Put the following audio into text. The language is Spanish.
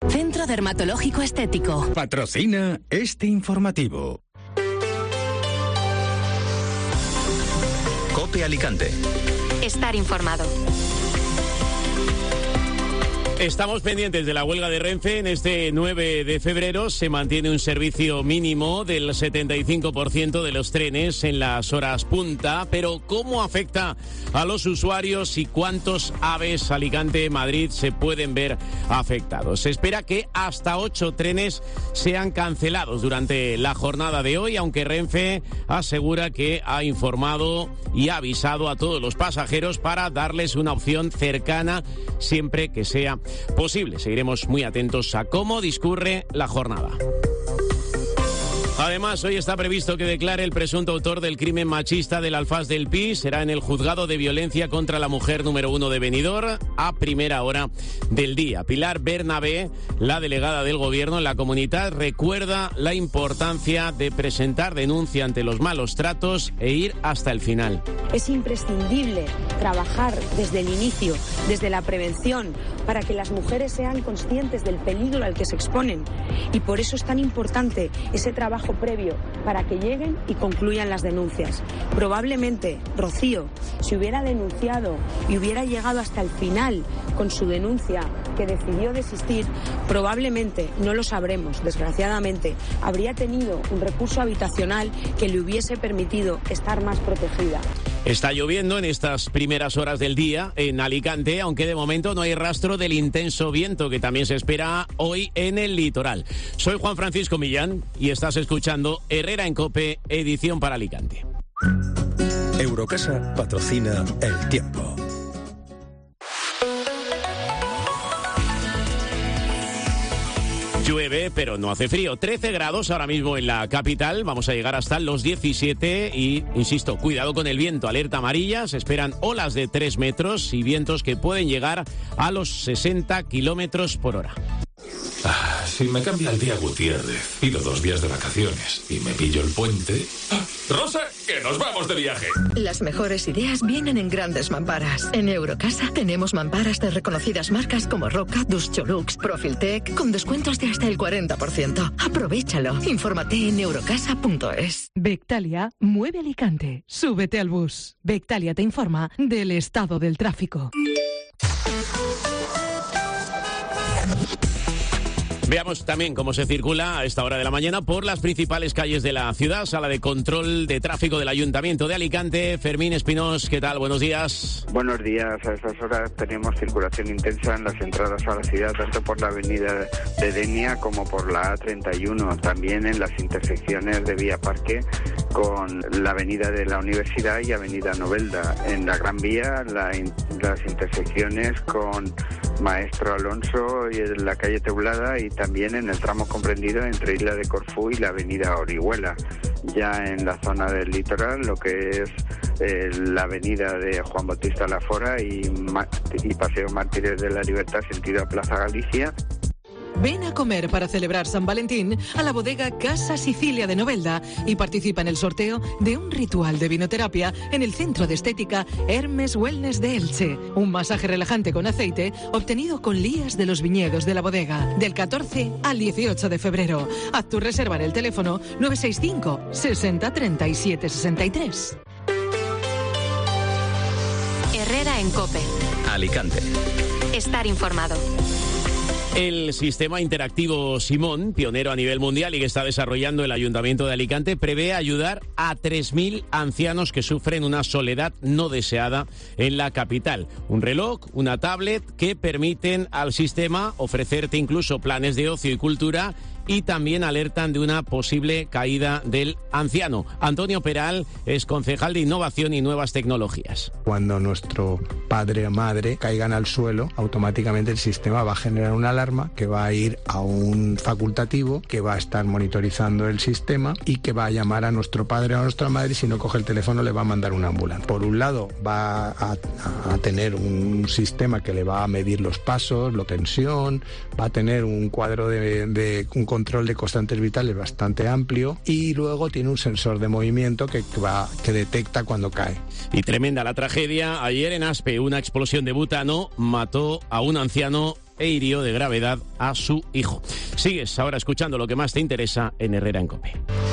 Centro Dermatológico Estético. Patrocina este informativo. COPE Alicante. Estar informado. Estamos pendientes de la huelga de Renfe. En este 9 de febrero se mantiene un servicio mínimo del 75% de los trenes en las horas punta. Pero ¿cómo afecta a los usuarios y cuántos AVEs Alicante-Madrid se pueden ver afectados? Se espera que hasta 8 trenes sean cancelados durante la jornada de hoy, aunque Renfe asegura que ha informado y ha avisado a todos los pasajeros para darles una opción cercana siempre que sea posible. Seguiremos muy atentos a cómo discurre la jornada. Además, hoy está previsto que declare el presunto autor del crimen machista del Alfaz del Pi. Será en el juzgado de violencia contra la mujer número 1 de Benidorm a primera hora del día. Pilar Bernabé, la delegada del gobierno en la comunidad, recuerda la importancia de presentar denuncia ante los malos tratos e ir hasta el final. Es imprescindible trabajar desde el inicio, desde la prevención, para que las mujeres sean conscientes del peligro al que se exponen. Y por eso es tan importante ese trabajo previo para que lleguen y concluyan las denuncias. Probablemente Rocío, si hubiera denunciado y hubiera llegado hasta el final con su denuncia, que decidió desistir, probablemente, no lo sabremos, desgraciadamente, habría tenido un recurso habitacional que le hubiese permitido estar más protegida. Está lloviendo en estas primeras horas del día en Alicante, aunque de momento no hay rastro del intenso viento que también se espera hoy en el litoral. Soy Juan Francisco Millán y estás escuchando Herrera en COPE, edición para Alicante. Eurocasa patrocina El Tiempo. Llueve, pero no hace frío. 13 grados ahora mismo en la capital. Vamos a llegar hasta los 17 y, insisto, cuidado con el viento. Alerta amarilla. Se esperan olas de 3 metros y vientos que pueden llegar a los 60 kilómetros por hora. Si me cambia el día Gutiérrez, pido 2 días de vacaciones y me pillo el puente... ¡Rosa, que nos vamos de viaje! Las mejores ideas vienen en grandes mamparas. En Eurocasa tenemos mamparas de reconocidas marcas como Roca, Duscholux, Profiltec, con descuentos de hasta el 40%. Aprovéchalo. Infórmate en eurocasa.es. Bectalia mueve Alicante. Súbete al bus. Bectalia te informa del estado del tráfico. Veamos también cómo se circula a esta hora de la mañana por las principales calles de la ciudad. Sala de control de tráfico del Ayuntamiento de Alicante. Fermín Espinós, ¿qué tal? Buenos días. Buenos días. A estas horas tenemos circulación intensa en las entradas a la ciudad, tanto por la avenida de Denia como por la A31. También en las intersecciones de Vía Parque con la avenida de la Universidad y avenida Novelda. En la Gran Vía, las intersecciones con Maestro Alonso y en la calle Teulada, y también en el tramo comprendido entre Isla de Corfú y la avenida Orihuela. Ya en la zona del litoral, lo que es la avenida de Juan Bautista Lafora y Paseo Mártires de la Libertad sentido a Plaza Galicia. Ven a comer para celebrar San Valentín a la bodega Casa Sicilia de Novelda y participa en el sorteo de un ritual de vinoterapia en el Centro de Estética Hermes Wellness de Elche. Un masaje relajante con aceite obtenido con lías de los viñedos de la bodega. Del 14 al 18 de febrero. Haz tu reserva en el teléfono 965 60 37 63. Herrera en COPE. Alicante. Estar informado. El sistema interactivo Simón, pionero a nivel mundial y que está desarrollando el Ayuntamiento de Alicante, prevé ayudar a 3.000 ancianos que sufren una soledad no deseada en la capital. Un reloj, una tablet que permiten al sistema ofrecerte incluso planes de ocio y cultura, y también alertan de una posible caída del anciano. Antonio Peral es concejal de Innovación y Nuevas Tecnologías. Cuando nuestro padre o madre caigan al suelo, automáticamente el sistema va a generar una alarma que va a ir a un facultativo que va a estar monitorizando el sistema y que va a llamar a nuestro padre o a nuestra madre, y si no coge el teléfono le va a mandar una ambulancia. Por un lado va a tener un sistema que le va a medir los pasos, la tensión, va a tener un cuadro de un control de constantes vitales bastante amplio, y luego tiene un sensor de movimiento que detecta cuando cae. Y tremenda la tragedia. Ayer en Aspe, una explosión de butano mató a un anciano e hirió de gravedad a su hijo. Sigues ahora escuchando lo que más te interesa en Herrera en COPE.